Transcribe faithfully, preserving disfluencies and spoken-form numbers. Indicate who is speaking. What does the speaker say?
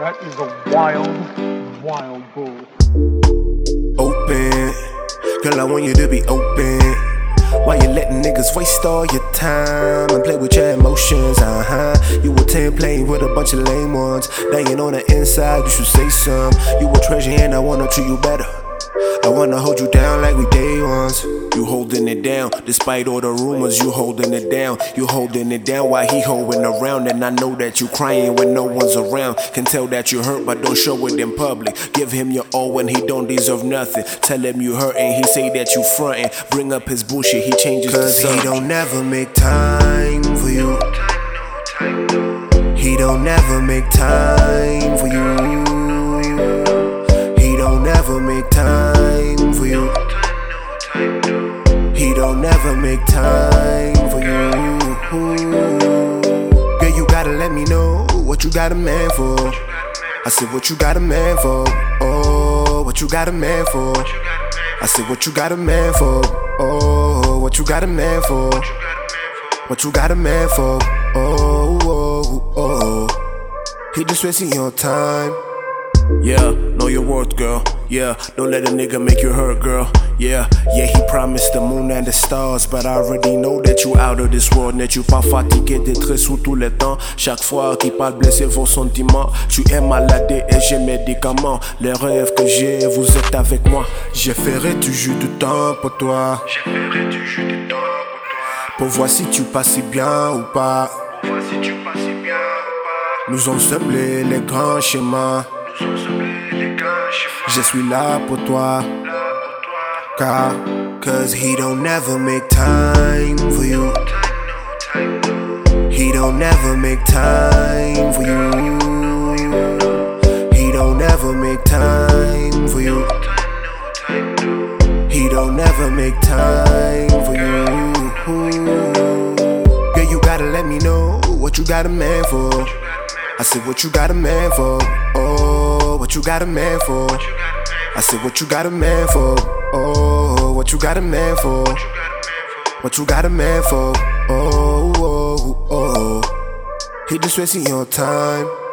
Speaker 1: That is a wild, wild bull.
Speaker 2: Open, girl, I want you to be open. Why you letting niggas waste all your time and play with your emotions, uh-huh? You were ten playing with a bunch of lame ones. Dying on the inside, you should say some. You a treasure and I wanna treat you better. I wanna hold you down like we day ones. You holding it down, despite all the rumors, you holding it down. You holding it down while he holding around. And I know that you crying when no one's around. Can tell that you hurt but don't show it in public. Give him your all when he don't deserve nothing. Tell him you hurt and he say that you frontin'. Bring up his bullshit, he changes the subject. Cause he don't never make time for you. He don't never make time for you. He don't never make time for you. He don't never make time for you. Girl, you gotta let me know what you got a man for. I said, what you got a man for? Oh, what you got a man for? I said, what you got a man for? Oh, what you got a man for? What you got a man for? Oh, oh, oh. He just wasting your time. Yeah, know your worth, girl. Yeah, don't let a nigga make you hurt, girl. Yeah, yeah, he promised the moon and the stars, but I already know that you out of this world. N'es-tu pas fatigué d'être sous tout le temps? Chaque fois qu'il parle blesser vos sentiments. Tu es malade et j'ai médicaments. Les rêves que j'ai, vous êtes avec moi. Je ferai du jus du temps pour toi. Je ferai du jus du temps pour toi. Pour voir si tu passes bien ou pas. Pour voir si tu passes bien ou pas. Nous avons semblé les grands chemins. Je suis là pour toi, car, cause he don't never make time for you. He don't never make time for you. He don't never make time for you. He don't never make time for you. Girl, you gotta let me know what you got a man for. I said, what you got a man for? Oh, what you got a man for? I said, what you got a man for? Oh, what you got a man for? What you got a man for? Oh, oh, oh. He just wasting your time.